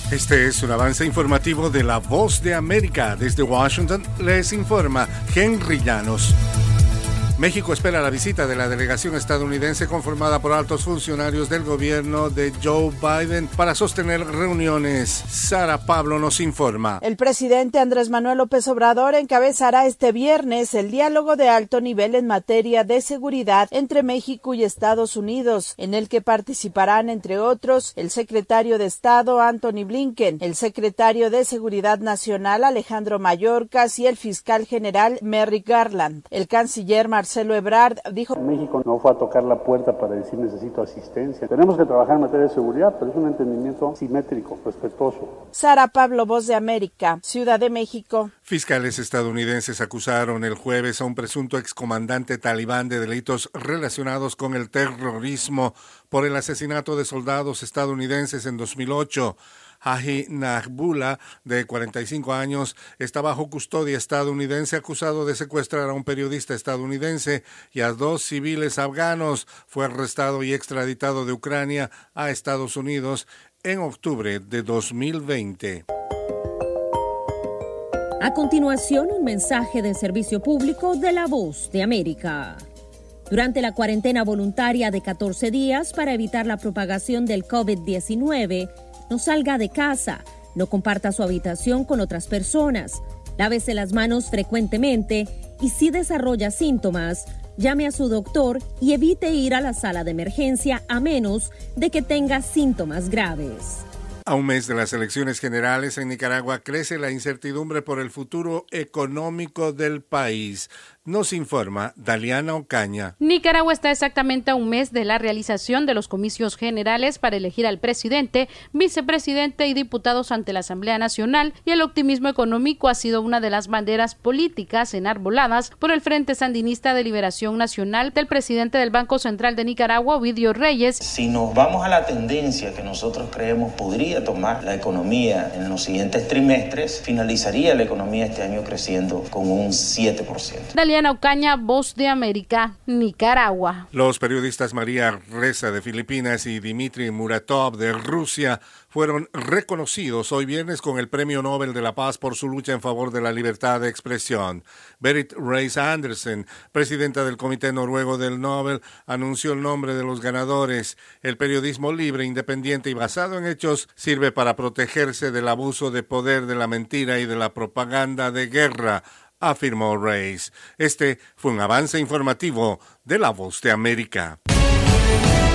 Este es un avance informativo de La Voz de América. Desde Washington les informa Henry Llanos. México espera la visita de la delegación estadounidense conformada por altos funcionarios del gobierno de Joe Biden para sostener reuniones. Sara Pablo nos informa. El presidente Andrés Manuel López Obrador encabezará este viernes el diálogo de alto nivel en materia de seguridad entre México y Estados Unidos, en el que participarán, entre otros, el secretario de Estado Antony Blinken, el secretario de Seguridad Nacional Alejandro Mayorkas y el fiscal general Merrick Garland. El canciller Marcelo Ebrard dijo: México no fue a tocar la puerta para decir necesito asistencia. Tenemos que trabajar en materia de seguridad, pero es un entendimiento simétrico, respetuoso. Sara Pablo, Voz de América, Ciudad de México. Fiscales estadounidenses acusaron el jueves a un presunto excomandante talibán de delitos relacionados con el terrorismo por el asesinato de soldados estadounidenses en 2008. Haji Najbullah, de 45 años, está bajo custodia estadounidense acusado de secuestrar a un periodista estadounidense y a 2 civiles afganos. Fue arrestado y extraditado de Ucrania a Estados Unidos en octubre de 2020. A continuación, un mensaje de servicio público de La Voz de América. Durante la cuarentena voluntaria de 14 días para evitar la propagación del COVID-19, no salga de casa, no comparta su habitación con otras personas, lávese las manos frecuentemente y si desarrolla síntomas, llame a su doctor y evite ir a la sala de emergencia a menos de que tenga síntomas graves. A un mes de las elecciones generales en Nicaragua crece la incertidumbre por el futuro económico del país. Nos informa Daliana Ocaña. Nicaragua está exactamente a un mes de la realización de los comicios generales para elegir al presidente, vicepresidente y diputados ante la Asamblea Nacional, y el optimismo económico ha sido una de las banderas políticas enarboladas por el Frente Sandinista de Liberación Nacional del presidente del Banco Central de Nicaragua, Ovidio Reyes. Si nos vamos a la tendencia que nosotros creemos podría tomar la economía en los siguientes trimestres, finalizaría la economía este año creciendo con un 7%. Daliana Ocaña, Voz de América, Nicaragua. Los periodistas María Ressa de Filipinas y Dmitry Muratov de Rusia fueron reconocidos hoy viernes con el Premio Nobel de la Paz por su lucha en favor de la libertad de expresión. Berit Reiss-Andersen, presidenta del Comité Noruego del Nobel, anunció el nombre de los ganadores. El periodismo libre, independiente y basado en hechos sirve para protegerse del abuso de poder, de la mentira y de la propaganda de guerra, afirmó Reiss. Este fue un avance informativo de La Voz de América.